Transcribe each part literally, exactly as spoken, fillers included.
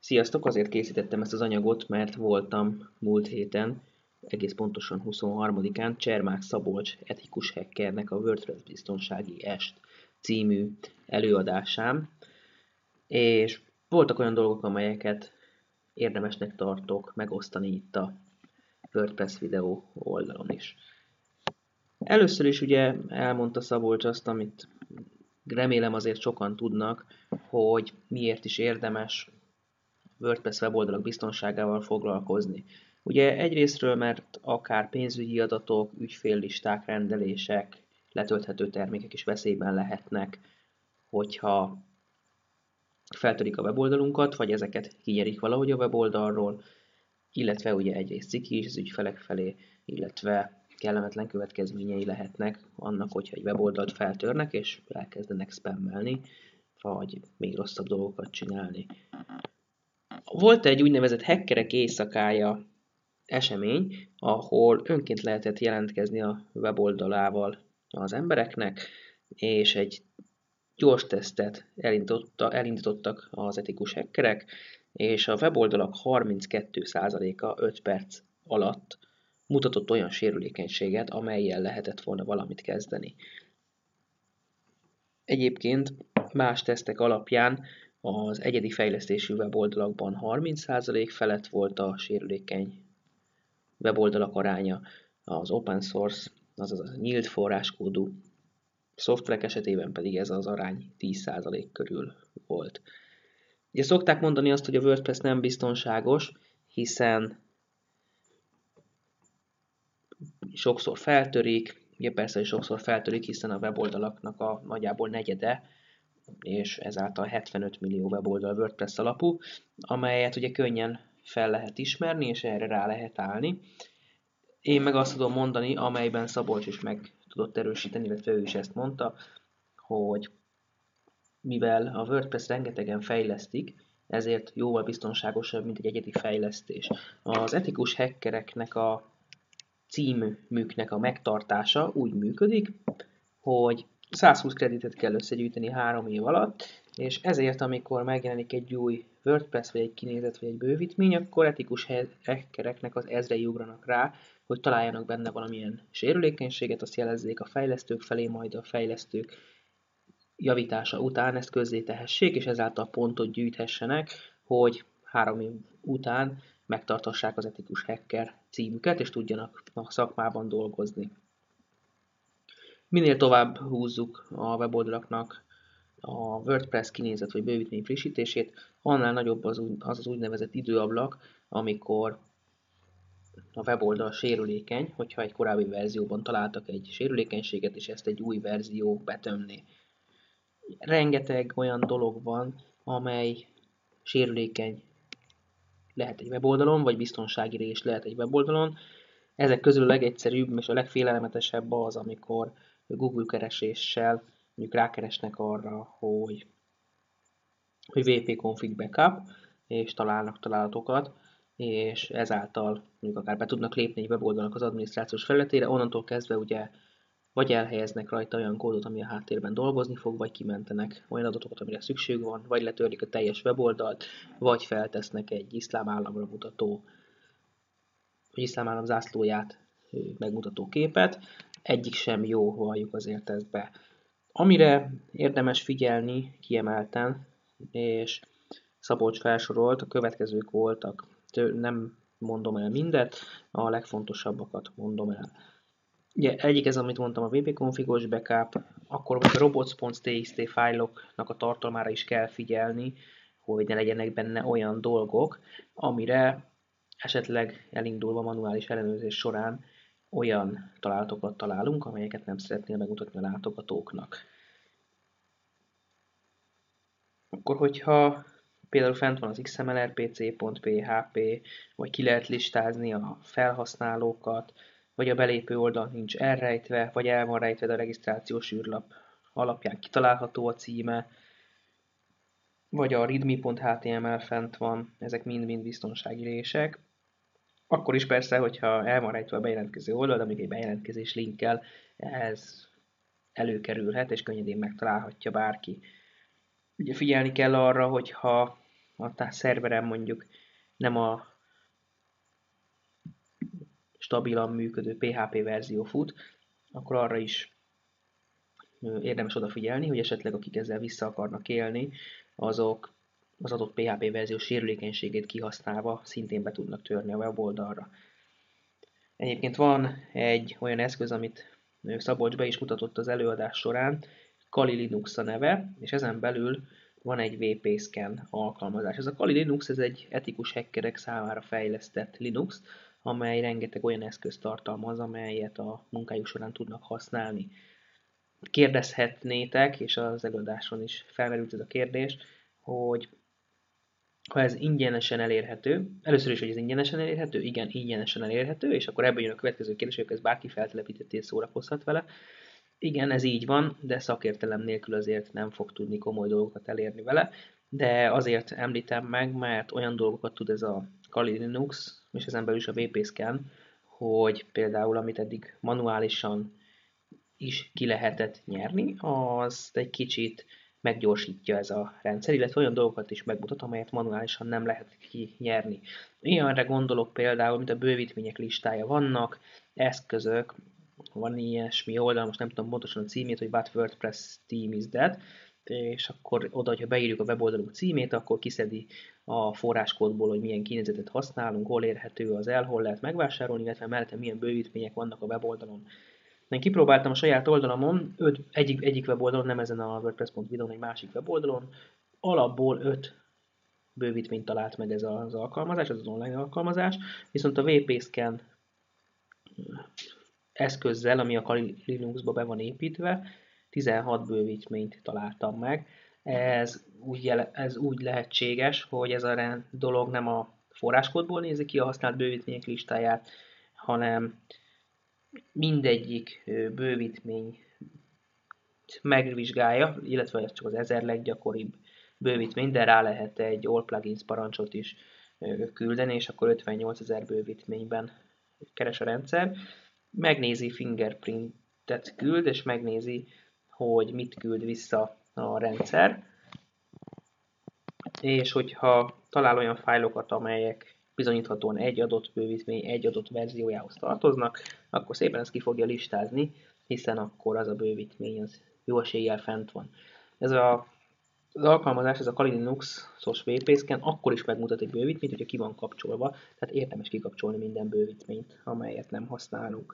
Sziasztok! Azért készítettem ezt az anyagot, mert voltam múlt héten, egész pontosan huszonharmadikán Csermák Szabolcs etikus hackernek a WordPress biztonsági est című előadásán, és voltak olyan dolgok, amelyeket érdemesnek tartok megosztani itt a WordPress videó oldalon is. Először is ugye elmondta Szabolcs azt, amit remélem azért sokan tudnak, hogy miért is érdemes WordPress weboldalak biztonságával foglalkozni. Ugye egyrésztről, mert akár pénzügyi adatok, ügyféllisták, rendelések, letölthető termékek is veszélyben lehetnek, hogyha feltörik a weboldalunkat, vagy ezeket kinyerik valahogy a weboldalról, illetve ugye egyrészt ciki is az ügyfelek felé, illetve kellemetlen következményei lehetnek annak, hogyha egy weboldalt feltörnek, és elkezdenek spammelni, vagy még rosszabb dolgokat csinálni. Volt egy úgynevezett hackerek éjszakája esemény, ahol önként lehetett jelentkezni a weboldalával az embereknek, és egy gyors tesztet elindítottak az etikus hackerek, és a weboldalak harminckettő százaléka öt perc alatt mutatott olyan sérülékenységet, amellyel lehetett volna valamit kezdeni. Egyébként más tesztek alapján az egyedi fejlesztésű weboldalakban harminc százalék felett volt a sérülékeny weboldalak aránya, az open source, azaz a nyílt forráskódú szoftverek esetében pedig ez az arány tíz százalék körül volt. Ugye szokták mondani azt, hogy a WordPress nem biztonságos, hiszen sokszor feltörik, ugye persze, hogy sokszor feltörik, hiszen a weboldalaknak a nagyjából negyede, és ezáltal hetvenöt millió weboldal WordPress alapú, amelyet ugye könnyen fel lehet ismerni, és erre rá lehet állni. Én meg azt tudom mondani, amelyben Szabolcs is meg tudott erősíteni, illetve ő is ezt mondta, hogy mivel a WordPress rengetegen fejlesztik, ezért jóval biztonságosabb, mint egy egyedi fejlesztés. Az etikus hackereknek a címüknek a megtartása úgy működik, hogy százhúsz kreditet kell összegyűjteni három év alatt, és ezért, amikor megjelenik egy új WordPress, vagy egy kinézet, vagy egy bővítmény, akkor etikus hackereknek az ezrei ugranak rá, hogy találjanak benne valamilyen sérülékenységet, azt jelezzék a fejlesztők felé, majd a fejlesztők javítása után ezt közzétehessék, és ezáltal pontot gyűjthessenek, hogy három év után megtartassák az etikus hacker címüket, és tudjanak a szakmában dolgozni. Minél tovább húzzuk a weboldalaknak a WordPress kinézet vagy bővítmény frissítését, annál nagyobb az az, az úgynevezett időablak, amikor a weboldal sérülékeny, hogyha egy korábbi verzióban találtak egy sérülékenységet, és ezt egy új verzió betömni. Rengeteg olyan dolog van, amely sérülékeny lehet egy weboldalon, vagy biztonsági rés lehet egy weboldalon. Ezek közül a legegyszerűbb és a legfélelmetesebb az, amikor Google kereséssel mondjuk rákeresnek arra, hogy, hogy vé pé config backup, és találnak találatokat, és ezáltal mondjuk akár be tudnak lépni egy weboldalnak az adminisztrációs felületére, onnantól kezdve ugye vagy elhelyeznek rajta olyan kódot, ami a háttérben dolgozni fog, vagy kimentenek olyan adatokat, amire szükség van, vagy letörlik a teljes weboldalt, vagy feltesznek egy iszlám államra mutató, vagy iszlám állam zászlóját megmutató képet. Egyik sem jó, valljuk azért ezt be. Amire érdemes figyelni kiemelten, és Szabolcs felsorolt, a következők voltak, nem mondom el mindet, a legfontosabbakat mondom el. Ugye egyik ez, amit mondtam, a vé pé configos backup, akkor a robots.txt fájloknak a tartalmára is kell figyelni, hogy ne legyenek benne olyan dolgok, amire esetleg elindulva manuális ellenőrzés során olyan találatokat találunk, amelyeket nem szeretnél megmutatni a látogatóknak. Akkor, hogyha például fent van az iksz em el er pé cé pont pé há pé, vagy ki lehet listázni a felhasználókat, vagy a belépő oldal nincs elrejtve, vagy el van rejtve, de a regisztrációs űrlap alapján kitalálható a címe, vagy a readme pont há té em el fent van, ezek mind-mind biztonsági rések. Akkor is persze, hogyha el van rejtve a bejelentkező oldal, de még egy bejelentkezés linkkel ez előkerülhet, és könnyedén megtalálhatja bárki. Ugye figyelni kell arra, hogyha a szerveren mondjuk nem a stabilan működő pé há pé verzió fut, akkor arra is érdemes odafigyelni, hogy esetleg akik ezzel vissza akarnak élni, azok az adott pé há pé verzió sérülékenységét kihasználva szintén be tudnak törni a weboldalra. Egyébként van egy olyan eszköz, amit Szabolcs be is mutatott az előadás során, Kali Linux a neve, és ezen belül van egy vé pé Scan alkalmazás. Ez a Kali Linux, ez egy etikus hackerek számára fejlesztett Linux, amely rengeteg olyan eszközt tartalmaz, amelyet a munkájuk során tudnak használni. Kérdezhetnétek, és az előadáson is felmerült ez a kérdés, hogy ha ez ingyenesen elérhető, először is, hogy ez ingyenesen elérhető, igen, ingyenesen elérhető, és akkor ebből jön a következő kérdés, hogy ez bárki feltelepített és szórakozhat vele. Igen, ez így van, de szakértelem nélkül azért nem fog tudni komoly dolgokat elérni vele, de azért említem meg, mert olyan dolgokat tud ez a Kali Linux, és ezen belül is a vé pé Scan, hogy például amit eddig manuálisan is ki lehetett nyerni, azt egy kicsit meggyorsítja ez a rendszer, illetve olyan dolgokat is megmutat, amelyet manuálisan nem lehet kinyerni. Ilyenre gondolok például, mint a bővítmények listája. Vannak eszközök, van ilyesmi oldal, most nem tudom pontosan a címét, hogy What WordPress Theme is That, és akkor oda, ha beírjuk a weboldalunk címét, akkor kiszedi a forráskódból, hogy milyen kinézetet használunk, hol érhető az el, hol lehet megvásárolni, illetve mellette milyen bővítmények vannak a weboldalon. Én kipróbáltam a saját oldalamon, öt, egyik, egyik weboldalon, nem ezen a WordPress pont videón, egy másik weboldalon, alapból öt bővítményt talált meg ez az alkalmazás, ez az online alkalmazás, viszont a vé pé Scan eszközzel, ami a Kali Linuxba be van építve, tizenhat bővítményt találtam meg. Ez úgy, jele, ez úgy lehetséges, hogy ez a dolog nem a forráskódból nézi ki a használt bővítmények listáját, hanem mindegyik bővítmény megvizsgálja, illetve ez csak az ezer leggyakoribb bővítmény, de rá lehet egy all plugins parancsot is küldeni, és akkor ötvennyolcezer bővítményben keres a rendszer. Megnézi, fingerprintet küld, és megnézi, hogy mit küld vissza a rendszer, és hogyha talál olyan fájlokat, amelyek bizonyíthatóan egy adott bővítmény egy adott verziójához tartoznak, akkor szépen ezt ki fogja listázni, hiszen akkor az a bővítmény az jó eséllyel fent van. Ez a, az alkalmazás, ez a Kali Linux-os vé pé Scan akkor is megmutat egy bővítményt, hogyha ki van kapcsolva, tehát érdemes kikapcsolni minden bővítményt, amelyet nem használunk.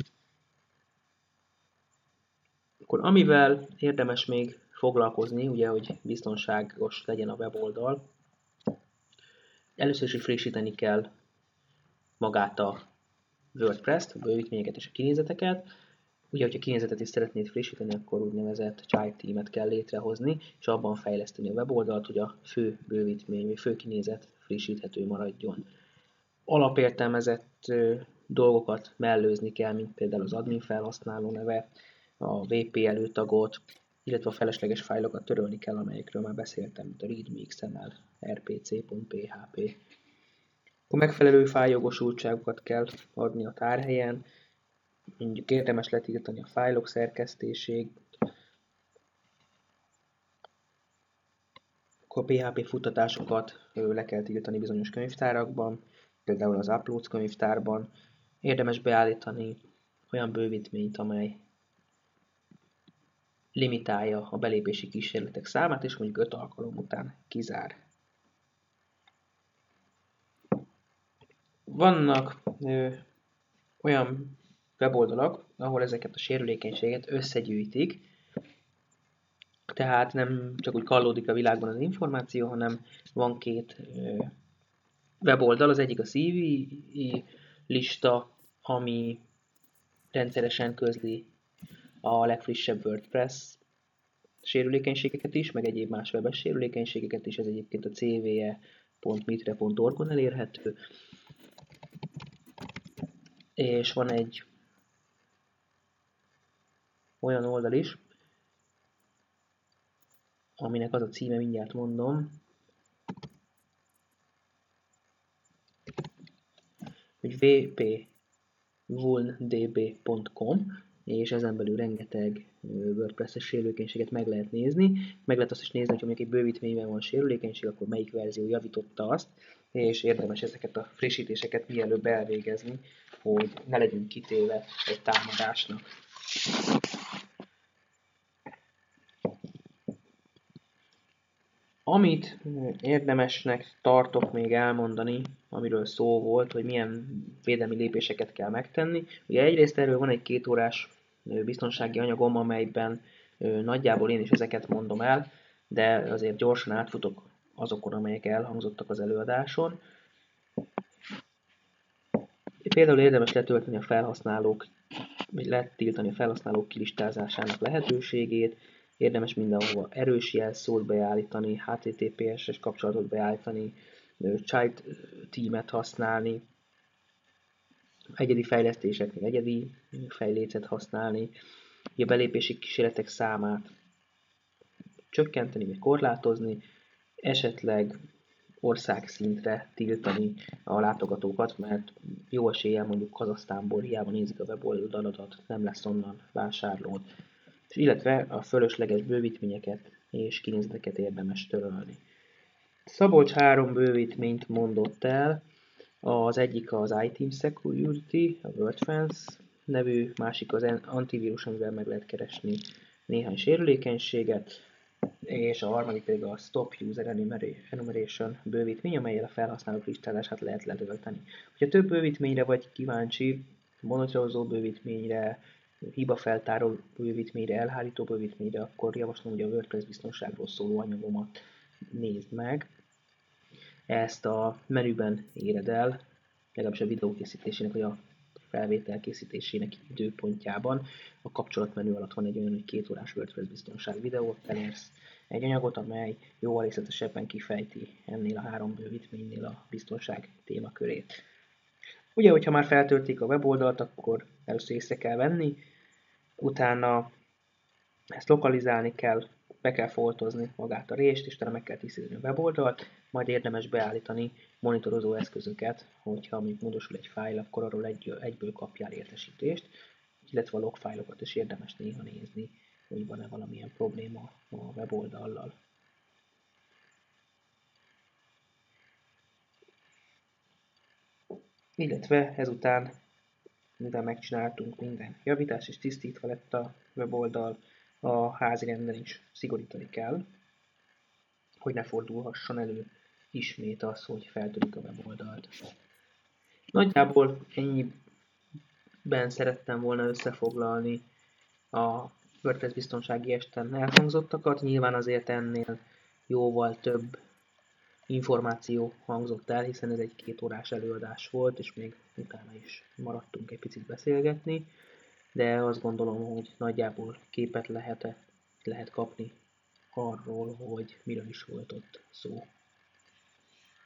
Akkor amivel érdemes még foglalkozni, ugye, hogy biztonságos legyen a weboldal, először is frissíteni kell magát a WordPress-t, a bővítményeket és a kinézeteket. Ugye, hogyha kinézetet is szeretnéd frissíteni, akkor úgynevezett child teamet kell létrehozni, és abban fejleszteni a weboldalt, hogy a fő bővítmény, vagy fő kinézet frissíthető maradjon. Alapértelmezett dolgokat mellőzni kell, mint például az admin felhasználó neve, a vé pé előtagot, illetve a felesleges fájlokat törölni kell, amelyekről már beszéltem, mint a readme, iksz em el, er pé cé pont pé há pé. Akkor megfelelő fájljogosultságokat kell adni a tárhelyen, mondjuk érdemes letiltani a fájlok szerkesztését, akkor a pé há pé futtatásokat le kell tiltani bizonyos könyvtárakban, például az Uploads könyvtárban. Érdemes beállítani olyan bővítményt, amely limitálja a belépési kísérletek számát, és mondjuk öt alkalom után kizár. Vannak ö, olyan weboldalak, ahol ezeket a sérülékenységet összegyűjtik, tehát nem csak úgy kallódik a világban az információ, hanem van két ö, weboldal, az egyik a cé vé i lista, ami rendszeresen közli a legfrissebb WordPress sérülékenységeket is, meg egyéb más webes sérülékenységeket is, ez egyébként a cé vé e pont mitre pont org-on elérhető. És van egy olyan oldal is, aminek az a címe, mindjárt mondom, hogy w p vulndb pont com, és ezen belül rengeteg WordPress-es sérülékenységet meg lehet nézni. Meg lehet azt is nézni, hogy mondjuk egy bővítményben van sérülékenység, akkor melyik verzió javította azt, és érdemes ezeket a frissítéseket mielőbb elvégezni, hogy ne legyünk kitéve egy támadásnak. Amit érdemesnek tartok még elmondani, amiről szó volt, hogy milyen védelmi lépéseket kell megtenni. Ugye egyrészt erről van egy két órás biztonsági anyagom, amelyben nagyjából én is ezeket mondom el, de azért gyorsan átfutok azokon, amelyek elhangzottak az előadáson. Például érdemes letölteni a felhasználók, vagy letiltani a felhasználók kilistázásának lehetőségét, érdemes mindenhova erős jelszót beállítani, há té té pé es-es kapcsolatot beállítani, child teamet használni, egyedi fejlesztéseknél egyedi fejlécet használni, a belépési kísérletek számát csökkenteni vagy korlátozni, esetleg országszintre tiltani a látogatókat, mert jó eséllyel mondjuk Kazahsztánból hiába nézik a weboldaladat, nem lesz onnan vásárlód. Illetve a fölösleges bővítményeket és kinézeteket érdemes törölni. Szabolcs három bővítményt mondott el, az egyik az iTeam Security, a WordFence nevű, másik az antivírus, amivel meg lehet keresni néhány sérülékenységet, és a harmadik pedig a Stop User Enumeration bővítmény, amellyel a felhasználók listázását lehet letölteni. Ha több bővítményre vagy kíváncsi, monitorozó bővítményre, hibafeltáró bővítményre, elhárító bővítményre, akkor javaslom, hogy a WordPress biztonságról szóló anyagomat nézd meg. Ezt a menüben éred el, legalábbis a videó készítésének, vagy a felvétel készítésének időpontjában. A kapcsolatmenü alatt van egy olyan, hogy két órás WordPress biztonság videó, ott elérsz egy anyagot, amely jóval részletesebben kifejti ennél a három bővítménynél a biztonság témakörét. Ugye, hogyha már feltöltik a weboldalt, akkor először észre kell venni, utána ezt lokalizálni kell, be kell foltozni magát a rést, és utána meg kell tisztítani a weboldalt, majd érdemes beállítani monitorozó eszközöket, hogyha még módosul egy fájl, akkor arról egy, egyből kapjál értesítést, illetve a logfájlokat is érdemes néha nézni, hogy van-e valamilyen probléma a weboldallal. Illetve ezután, mivel megcsináltunk minden javítás és tisztítva lett a weboldal, a házi renden is szigorítani kell, hogy ne fordulhasson elő ismét az, hogy feltörik a weboldalt. Nagyjából ennyiben szerettem volna összefoglalni a WordPress biztonsági esten elhangzottakat. Nyilván azért ennél jóval több információ hangzott el, hiszen ez egy két órás előadás volt, és még utána is maradtunk egy picit beszélgetni, de azt gondolom, hogy nagyjából képet lehet, lehet kapni arról, hogy miről is volt ott szó.